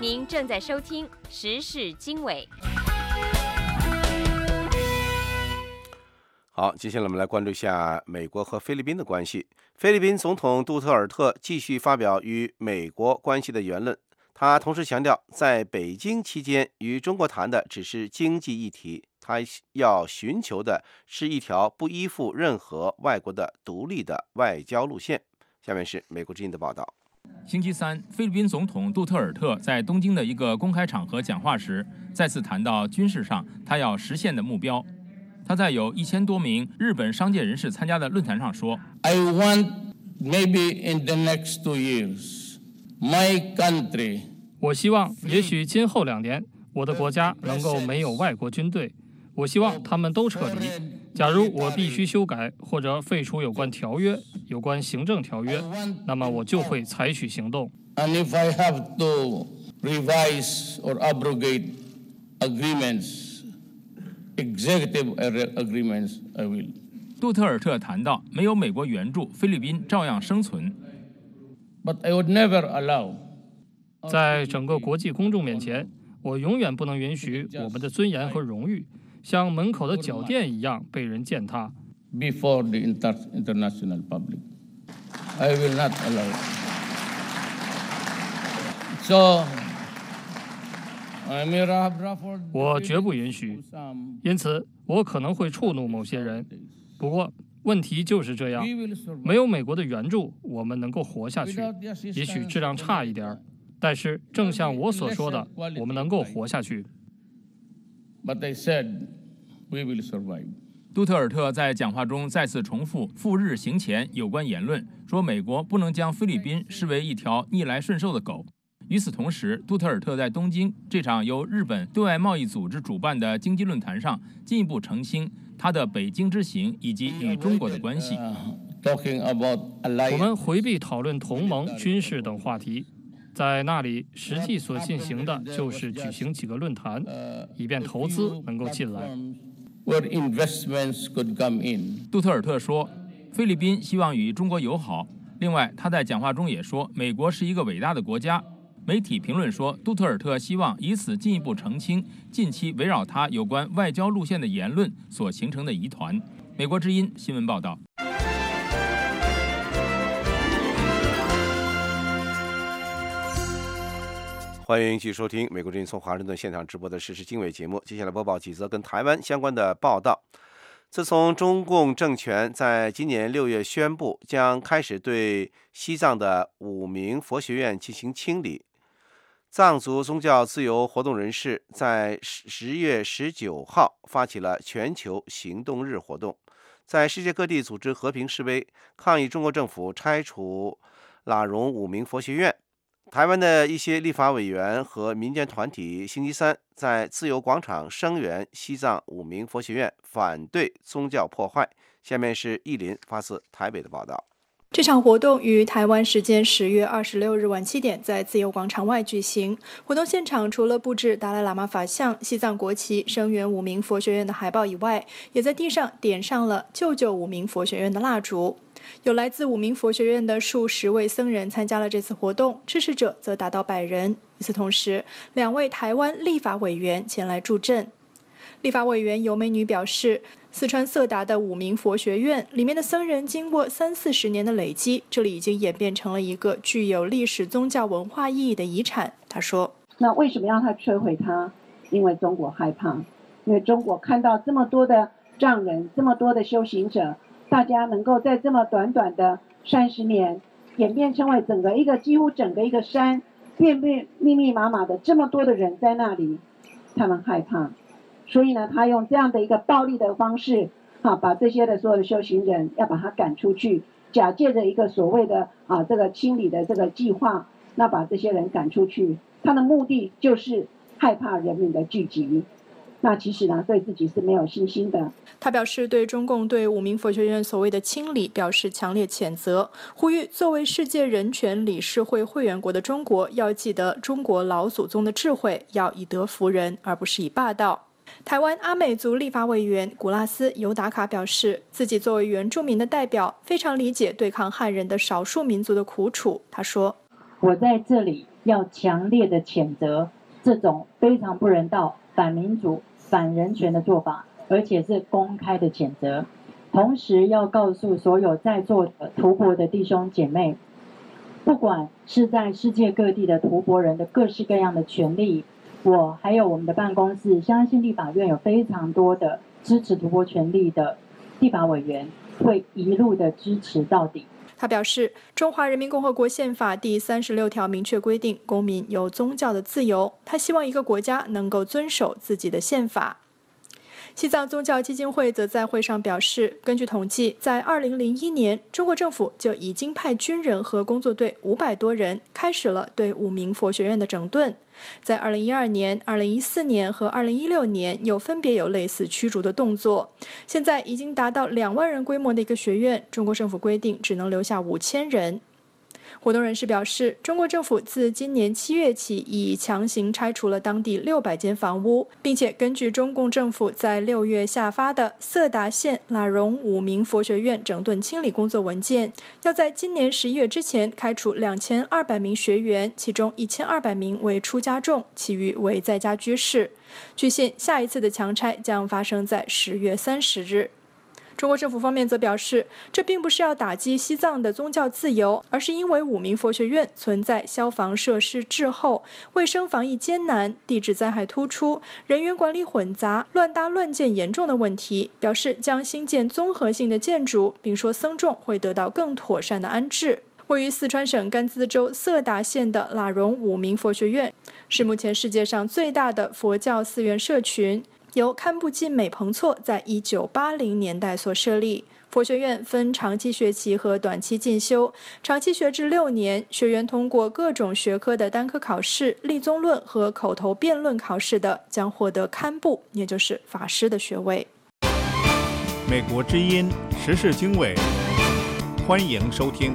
您正在收听时事经纬。 好，接下来我们来关注一下美国和菲律宾的关系。菲律宾总统杜特尔特继续发表与美国关系的言论，他同时强调，在北京期间与中国谈的只是经济议题，他要寻求的是一条不依附任何外国的独立的外交路线。下面是美国之音的报道。 星期三，菲律宾总统杜特尔特在东京的一个公开场合讲话时，再次谈到军事上他要实现的目标。他在有1000多名日本商界人士参加的论坛上说 I want maybe in the next 2 years, my country 我希望也许今后2年，我的国家能够没有外国军队。我希望他们都撤离。假如我必须修改或者废除有关条约、有关行政条约，那么我就会采取行动。 And if I have to revise or abrogate agreements, executive agreements, I will. 杜特尔特谈到，没有美国援助，菲律宾照样生存。 But I would never allow. 在整个国际公众面前，我永远不能允许我们的尊严和荣誉像门口的脚垫一样被人践踏。 Before the international public, I will not allow. So, 我绝不允许，因此我可能会触怒某些人。不过问题就是这样，没有美国的援助，我们能够活下去，也许质量差一点，但是正像我所说的，我们能够活下去。 But I said, we will survive. 杜特尔特在讲话中再次重复赴日行前有关言论，说美国不能将菲律宾视为一条逆来顺受的狗。与此同时，杜特尔特在东京这场由日本对外贸易组织主办的经济论坛上进一步澄清他的北京之行以及与中国的关系。 我们回避讨论同盟、军事等话题，在那里实际所进行的就是举行几个论坛，以便投资能够进来。 杜特尔特说，菲律宾希望与中国友好。另外，他在讲话中也说，美国是一个伟大的国家。媒体评论说，杜特尔特希望以此进一步澄清近期围绕他有关外交路线的言论所形成的疑团。美国之音新闻报道。 欢迎继续收听美国之音从华盛顿现场直播的时事经纬节目。接下来播报几则跟台湾相关的报道。自从中共政权在今年6月宣布将开始对西藏的5名佛学院进行清理，藏族宗教自由活动人士在10月19号发起了全球行动日活动，在世界各地组织和平示威，抗议中国政府拆除拉荣5名佛学院。台湾的一些立法委员和民间团体星期三在自由广场声援西藏5名佛学院，反对宗教破坏。下面是艺林发自台北的报道。 这场活动于台湾时间10月26日晚7点在自由广场外举行。活动现场除了布置达赖喇嘛法像、西藏国旗、声援5名佛学院的海报以外，也在地上点上了救救5名佛学院的蜡烛。有来自5名佛学院的数十位僧人参加了这次活动，支持者则达到100人。与此同时，2位台湾立法委员前来助阵。立法委员尤美女表示，四川色达的5名佛学院里面的僧人经过30-40年的累积，这里已经演变成了一个具有历史宗教文化意义的遗产。她说， 那为什么让他摧毁它？因为中国害怕，因为中国看到这么多的藏人，这么多的修行者，大家能够在这么短短的30年演变成为几乎整个一个山，变密密麻麻的这么多的人在那里，他们害怕。所以呢，他用这样的一个暴力的方式，把这些的所有的修行人要把他赶出去，假借着一个所谓的这个清理的这个计划，那把这些人赶出去，他的目的就是害怕人民的聚集。那其实呢，对自己是没有信心的。 他表示对中共对5名佛学院所谓的清理表示强烈谴责，呼吁作为世界人权理事会会员国的中国要记得中国老祖宗的智慧，要以德服人，而不是以霸道。台湾阿美族立法委员古拉斯尤达卡表示，自己作为原住民的代表，非常理解对抗汉人的少数民族的苦楚。他说， 我在这里要强烈的谴责这种非常不人道、反民主、反人权的做法，而且是公开的谴责。同时要告诉所有在座的图博的弟兄姐妹，不管是在世界各地的图博人的各式各样的权利，我还有我们的办公室，相信立法院有非常多的支持图博权利的立法委员，会一路的支持到底。 他表示，中华人民共和国宪法第36条明确规定，公民有宗教的自由。他希望一个国家能够遵守自己的宪法。西藏宗教基金会则在会上表示，根据统计，在2001年，中国政府就已经派军人和工作队500多人开始了对5名佛学院的整顿。在2012年、2014年和2016年，又分别有类似驱逐的动作。现在已经达到2万人规模的一个学院，中国政府规定只能留下5000人。活动人士表示，中国政府自今年7月起已强行拆除了当地600间房屋，并且根据中共政府在6月下发的色达县喇荣5名佛学院整顿清理工作文件，要在今年11月之前开除2200名学员，其中1200名为出家众，其余为在家居士。据悉，下一次的强拆将发生在10月30日。中国政府方面则表示，这并不是要打击西藏的宗教自由，而是因为5名佛学院存在消防设施滞后、卫生防疫艰难、地质灾害突出、人员管理混杂、乱搭乱建严重的问题，表示将新建综合性的建筑，并说僧众会得到更妥善的安置。位于四川省甘孜州色达县的喇荣5名佛学院是目前世界上最大的佛教寺院社群，由堪布济美彭措在1980年代所设立。佛学院分长期学期和短期进修，长期学制6年，学员通过各种学科的单科考试、立宗论和口头辩论考试的，将获得堪布，也就是法师的学位。 美国之音时事经纬，欢迎收听。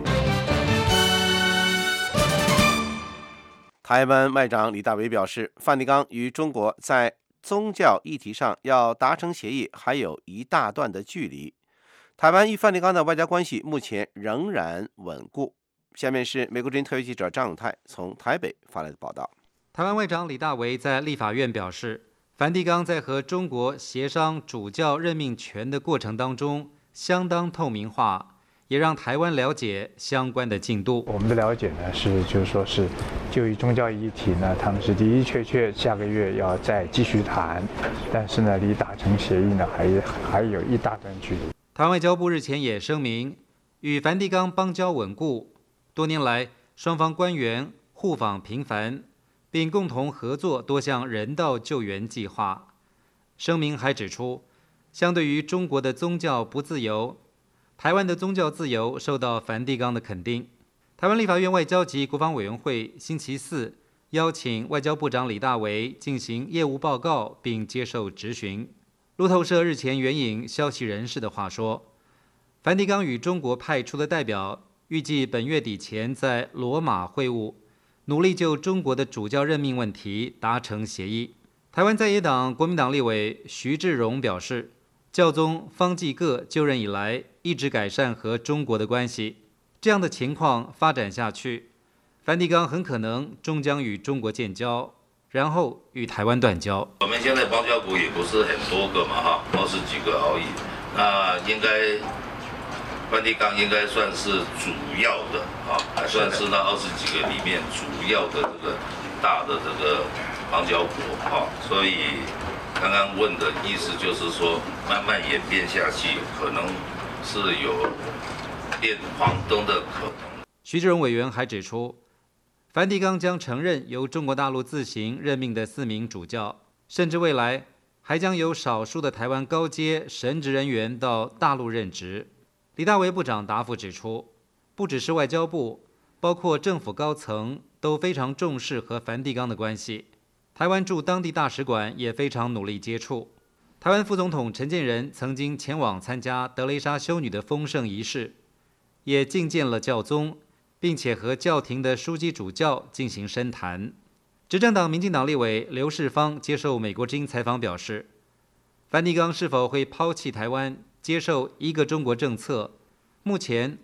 台湾外长李大维表示，梵蒂冈与中国在宗教议题上要达成协议还有一大段的距离。台湾与梵蒂冈的外交关系目前仍然稳固。下面是美国之音特约记者张永泰从台北发来的报道。 台湾外长李大维在立法院表示，梵蒂冈在和中国协商主教任命权的过程当中相当透明化，也让台湾了解相关的进度。 我们的了解呢是，就是说是就于宗教议题呢，他们是的确下个月要再继续谈，但是呢，离达成协议呢还有一大段距离。 台湾外交部日前也声明，与梵蒂冈邦交稳固，多年来双方官员互访频繁，并共同合作多项人道救援计划。声明还指出，相对于中国的宗教不自由，台湾的宗教自由受到梵蒂冈的肯定。台湾立法院外交及国防委员会星期四邀请外交部长李大维进行业务报告，并接受质询。路透社日前援引消息人士的话说，梵蒂冈与中国派出的代表预计本月底前在罗马会晤，努力就中国的主教任命问题达成协议。台湾在野党国民党立委徐志荣表示，教宗方济各就任以来一直改善和中国的关系，这样的情况发展下去，梵蒂冈很可能终将与中国建交，然后与台湾断交。 我们现在邦交国也不是很多个嘛，20几个而已。那应该梵蒂冈应该算是主要的还算是那20几个里面主要的这个大的这个邦交国所以刚刚问的意思就是说，慢慢演变下去，可能是有变黄灯的可能。 徐志荣委员还指出，梵蒂冈将承认由中国大陆自行任命的4名主教，甚至未来还将有少数的台湾高阶神职人员到大陆任职。李大维部长答复指出，不只是外交部，包括政府高层都非常重视和梵蒂冈的关系。台湾驻当地大使馆也非常努力接触。台湾副总统陈建仁曾经前往参加德蕾莎修女的封圣仪式，也觐见了教宗，并且和教廷的枢机主教进行深谈。执政党民进党立委刘世芳接受美国之音采访表示，梵蒂冈是否会抛弃台湾，接受一个中国政策，目前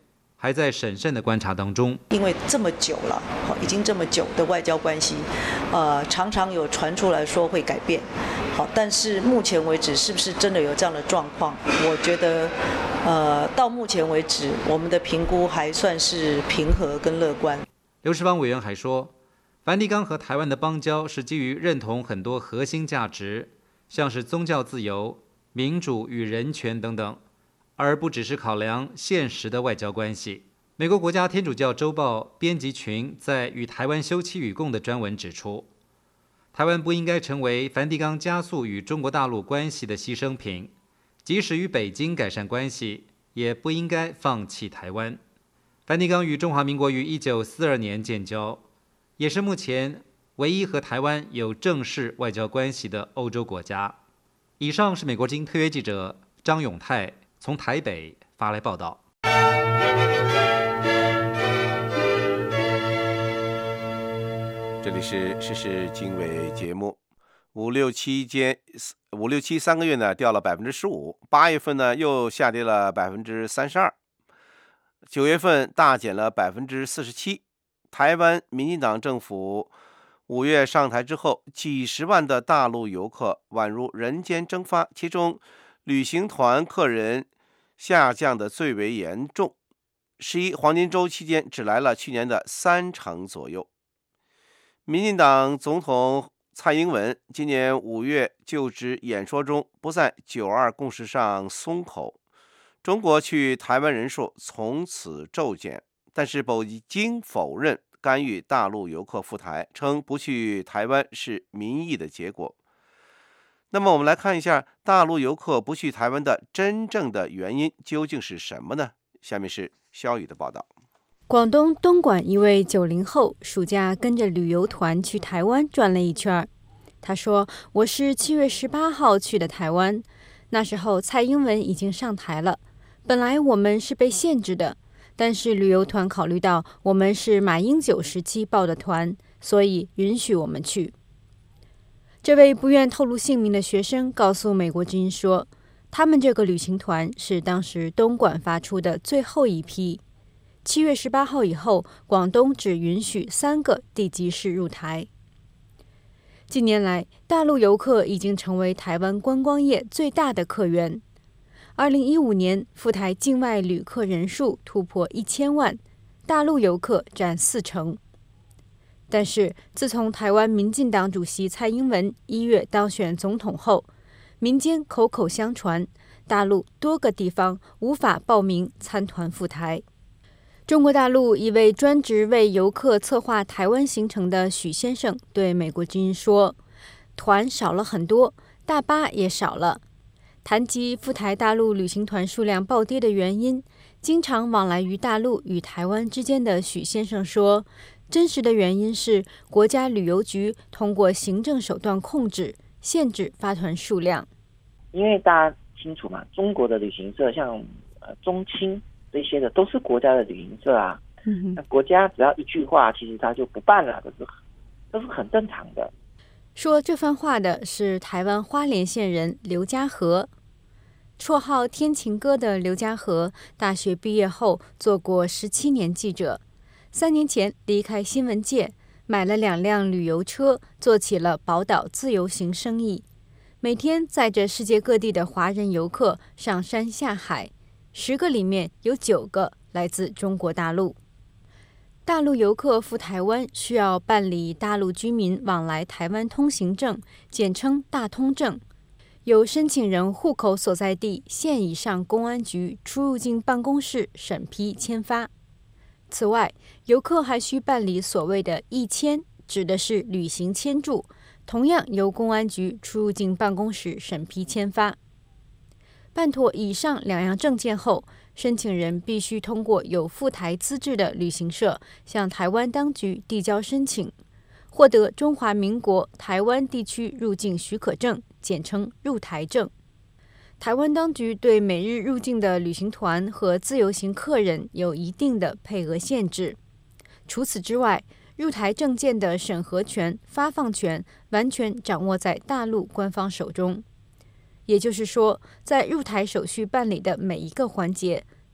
还在审慎的观察当中。 因为这么久了，已经这么久的外交关系，常常有传出来说会改变，但是目前为止是不是真的有这样的状况？我觉得，到目前为止，我们的评估还算是平和跟乐观。 刘世芳委员还说，梵蒂冈和台湾的邦交是基于认同很多核心价值，像是宗教自由、民主与人权等等，而不只是考量现实的外交关系。美国国家天主教周报编辑群在与台湾休戚与共的专文指出，台湾不应该成为梵蒂冈加速与中国大陆关系的牺牲品，即使与北京改善关系，也不应该放弃台湾。梵蒂冈与中华民国于1942年建交，也是目前唯一和台湾有正式外交关系的欧洲国家。以上是美国之音特约记者张永泰从台北发来报道。 这里是时事经纬节目。567三个月呢掉了15%，8月份呢又下跌了32%，9月份大减了47%。台湾民进党政府5月上台之后，几十万的大陆游客宛如人间蒸发，其中旅行团客人下降的最为严重，11黄金周期间只来了去年的30%左右。民进党总统蔡英文今年5月就职演说中不在9·2共识上松口，中国去台湾人数从此骤减，但是北京否认干预大陆游客赴台，称不去台湾是民意的结果。那么我们来看一下大陆游客不去台湾的真正的原因究竟是什么呢？下面是肖宇的报道。 广东东莞一位90后暑假跟着旅游团去台湾转了一圈。他说，我是7月18号去的台湾，那时候蔡英文已经上台了，本来我们是被限制的，但是旅游团考虑到我们是马英九时期报的团，所以允许我们去。这位不愿透露姓名的学生告诉美国之音说，他们这个旅行团是当时东莞发出的最后一批。7月18号以后，广东只允许3个地级市入台。近年来，大陆游客已经成为台湾观光业最大的客源。2015年，赴台境外旅客人数突破1000万，大陆游客占40%。但是，自从台湾民进党主席蔡英文1月当选总统后，民间口口相传，大陆多个地方无法报名参团赴台。中国大陆一位专职为游客策划台湾行程的许先生对美国之音说，团少了很多，大巴也少了。谈及赴台大陆旅行团数量暴跌的原因，经常往来于大陆与台湾之间的许先生说，真实的原因是国家旅游局通过行政手段控制，限制发团数量。 因为大家清楚嘛，中国的旅行社像中青这些的都是国家的旅行社啊，那国家只要一句话，其实他就不办了，这是很正常的。 说这番话的是台湾花莲县人刘家和，绰号天晴哥的刘家和，大学毕业后做过17年记者，3年前离开新闻界，买了2辆旅游车，做起了宝岛自由行生意，每天载着世界各地的华人游客上山下海，10个里面有9个来自中国大陆。大陆游客赴台湾需要办理大陆居民往来台湾通行证，简称大通证，由申请人户口所在地县以上公安局出入境办公室审批签发。此外，游客还需办理所谓的义签，指的是旅行签注，同样由公安局出入境办公室审批签发。办妥以上2样证件后，申请人必须通过有赴台资质的旅行社向台湾当局递交申请，获得中华民国台湾地区入境许可证，简称入台证。台湾当局对每日入境的旅行团和自由行客人有一定的配额限制。除此之外，入台证件的审核权、发放权完全掌握在大陆官方手中。也就是说，在入台手续办理的每一个环节，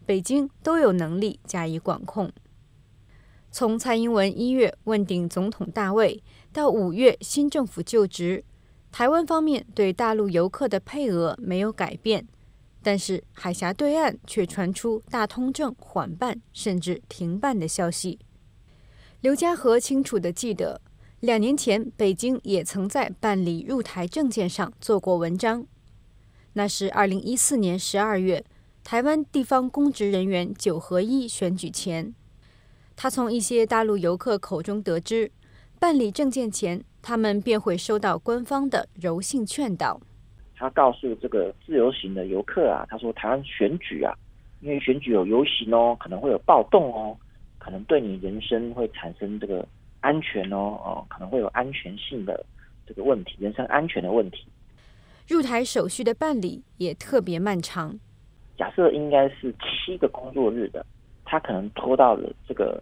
北京都有能力加以管控。从蔡英文1月问鼎总统大位到5月新政府就职，台湾方面对大陆游客的配额没有改变，但是海峡对岸却传出大通证缓办甚至停办的消息。刘家和清楚地记得，2年前北京也曾在办理入台证件上做过文章，那是2014年12月台湾地方公职人员9合1选举前。他从一些大陆游客口中得知，办理证件前他们便会收到官方的柔性劝导。 他告诉这个自由行的游客啊，他说台湾选举啊，因为选举有游行哦，可能会有暴动哦，可能对你人身会产生这个安全哦，可能会有安全性的这个问题，人身安全的问题。 入台手续的办理也特别漫长， 假设应该是7个工作日的，他可能拖到了这个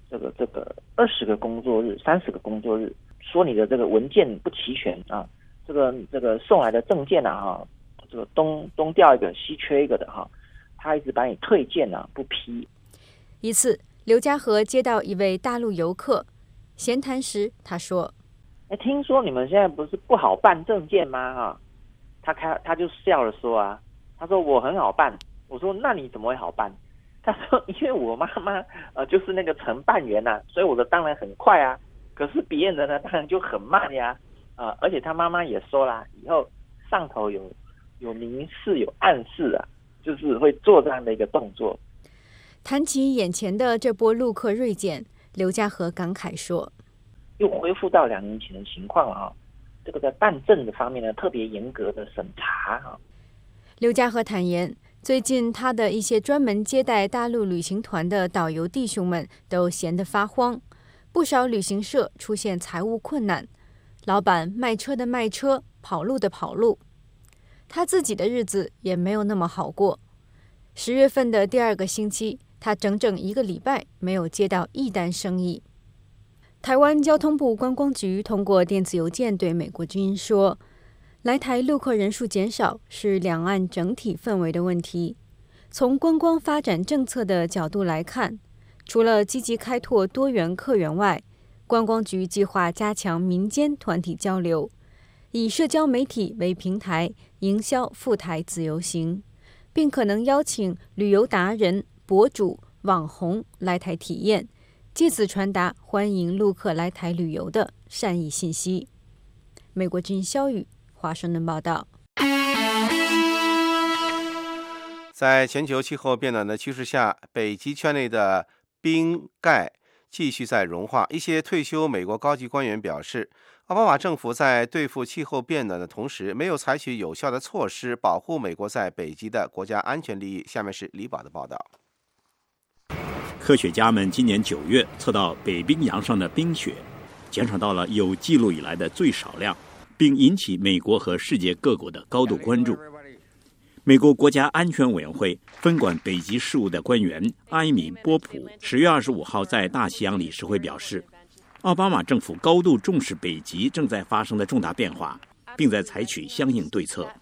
20个工作日、30个工作日，说你的这个文件不齐全啊，这个送来的证件啊，这个东调一个西缺一个的哈，他一直把你退件啊，不批。 一次，刘家和接到一位大陆游客闲谈时，他说：“ 听说你们现在不是不好办证件吗？哈。”他就笑了说啊，他说我很好办。我说那你怎么会好办？他说因为我妈妈就是那个承办员啊，所以我的当然很快啊。可是别人的呢当然就很慢呀。而且他妈妈也说啦，以后上头有明示有暗示啊，就是会做这样的一个动作。 谈起眼前的这波陆客锐减，刘家和感慨说：“ 又恢复到2年前的情况了啊。”这个在办证的方面呢，特别严格的审查哈。 刘家和坦言，最近他的一些专门接待大陆旅行团的导游弟兄们都闲得发慌，不少旅行社出现财务困难，老板卖车的卖车，跑路的跑路。他自己的日子也没有那么好过。10月份的第2个星期，他整整1个礼拜没有接到1单生意。台湾交通部观光局通过电子邮件对美国之音说，来台陆客人数减少是两岸整体氛围的问题。从观光发展政策的角度来看，除了积极开拓多元客源外，观光局计划加强民间团体交流，以社交媒体为平台营销赴台自由行，并可能邀请旅游达人、博主、网红来台体验，借此传达欢迎陆客来台旅游的善意信息。美国之音肖宇华盛顿报道。 在全球气候变暖的趋势下，北极圈内的冰盖继续在融化。一些退休美国高级官员表示，奥巴马政府在对付气候变暖的同时，没有采取有效的措施保护美国在北极的国家安全利益。下面是李宝的报道。 科学家们今年9月测到北冰洋上的冰雪减少到了有记录以来的最少量，并引起美国和世界各国的高度关注。美国国家安全委员会分管北极事务的官员埃米·波普10月25号在大西洋理事会表示，奥巴马政府高度重视北极正在发生的重大变化，并在采取相应对策。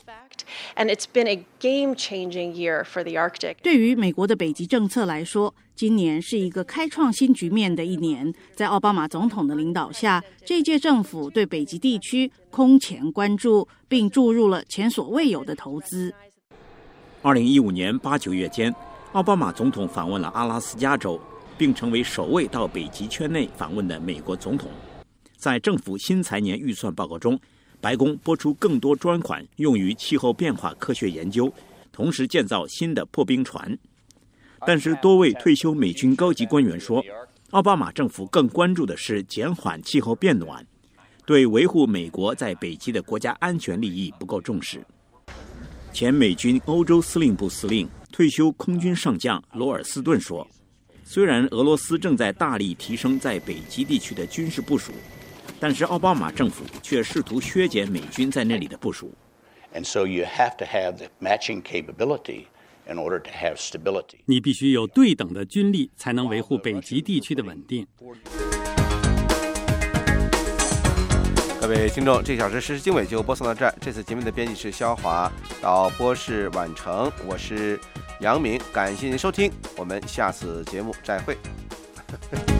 对于美国的北极政策来说，今年是一个开创新局面的一年。在奥巴马总统的领导下，这届政府对北极地区空前关注，并注入了前所未有的投资。 2015年8、9月间，奥巴马总统访问了阿拉斯加州，并成为首位到北极圈内访问的美国总统。在政府新财年预算报告中，白宫拨出更多专款用于气候变化科学研究，同时建造新的破冰船。但是多位退休美军高级官员说，奥巴马政府更关注的是减缓气候变暖，对维护美国在北极的国家安全利益不够重视。前美军欧洲司令部司令、退休空军上将罗尔斯顿说，虽然俄罗斯正在大力提升在北极地区的军事部署，但是奥巴马政府却试图削减美军在那里的部署。 你必须有对等的军力，才能维护北极地区的稳定。 各位听众，这小时时事经纬就播送到这儿。这次节目的编辑是肖华，导播是婉成，我是杨明，感谢您收听，我们下次节目再会。